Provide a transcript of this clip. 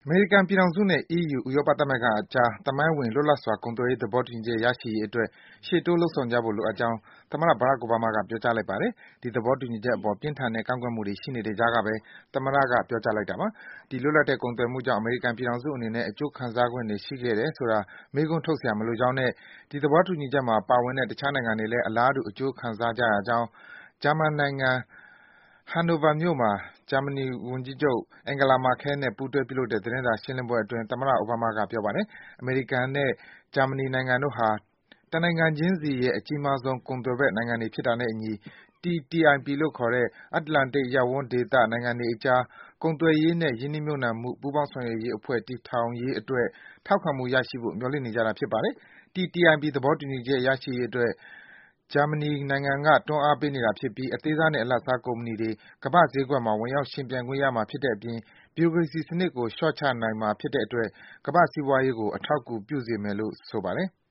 အမေရိကန်ပြည်ထောင်စုနဲ့ အီးယူ ဥရောပသမဂ္ဂအကြား သမိုင်းဝင် လွတ်လပ်စွာ ကုန်သွယ်ရေး သဘောတူညီချက် ရရှိရေးအတွက် ရှေ့တိုး လုပ်ဆောင်ကြဖို့ လိုအပ်ကြောင်း သမ္မတ Barack Obama က ပြောကြားလိုက်ပါတယ်။ ဒီသဘောတူညီချက်အပေါ် ပြင်းထန်တဲ့ ကန့်ကွက်မှုတွေ ရှိနေတဲ့ကြားကဘဲ သမ္မတက ပြောကြားလိုက်တာပါ။ ဒီလွတ်လပ်တဲ့ ကုန်သွယ်မှုကြောင့် အမေရိကန်ပြည်ထောင်စုအနေနဲ့ အကျိုးခံစားခွင့်တွေ ရှိခဲ့တယ်ဆိုတာ မေးခွန်းထုတ်စရာ မလိုကြောင်းနဲ့ ဒီသဘောတူညီချက်မှာ ပါဝင်တဲ့ တခြားနိုင်ငံတွေလည်း အလားတူ အကျိုးခံစားကြရကြောင်း ဂျာမန်နိုင်ငံ Hanover မြို့မှာ ဂျာမနီဝန်ကြီးချုပ် Angela Merkel နဲ့ ပူးတွဲ ပြုလုပ်တဲ့ သတင်းစာရှင်းလင်းပွဲအတွင်း သမ္မတ Obama က ပြောပါတယ်။ အမေရိကန်နဲ့ ဂျာမနီနိုင်ငံတို့ဟာ တနိုင်ငံချင်းစီရဲ့ အကြီးမားဆုံး ကုန်သွယ်ဖက်နိုင်ငံတွေ ဖြစ်တာနဲ့အညီ TTIP လို့ခေါ်တဲ့ အတ္တလန္တိတ် ရပ်ဝန်းဒေသ နိုင်ငံတွေအကြား ကုန်သွယ်ရေးနဲ့ ရင်းနှီးမြှုပ်နှံမှု ပူးပေါင်းဆောင်ရွက်ရေးအဖွဲ့ တည်ထောင်ရေးအတွက် ထောက်ခံမှုရရှိဖို့ မျှော်လင့်နေကြတာ ဖြစ်ပါတယ်။ TTIP သဘောတူညီချက် ရရှိရေးအတွက် ဂျာမနီနိုင်ငံက တွန်းအားပေးနေတာဖြစ်ပြီး အသေးစားနဲ့ အလတ်စား ကုမ္ပဏီတွေ ကမ္ဘာ့ဈေးကွက်မှာ ဝင်ရောက် ယှဉ်ပြိုင်ခွင့်ရမှာ ဖြစ်တဲ့အပြင် ဗျူကရေစီစနစ်ကို လျှော့ချနိုင်မှာ ဖြစ်တဲ့အတွက် ကမ္ဘာ့စီးပွားရေးကို အထောက်အကူ ပြုစေမယ်လို့ ဆိုပါတယ်။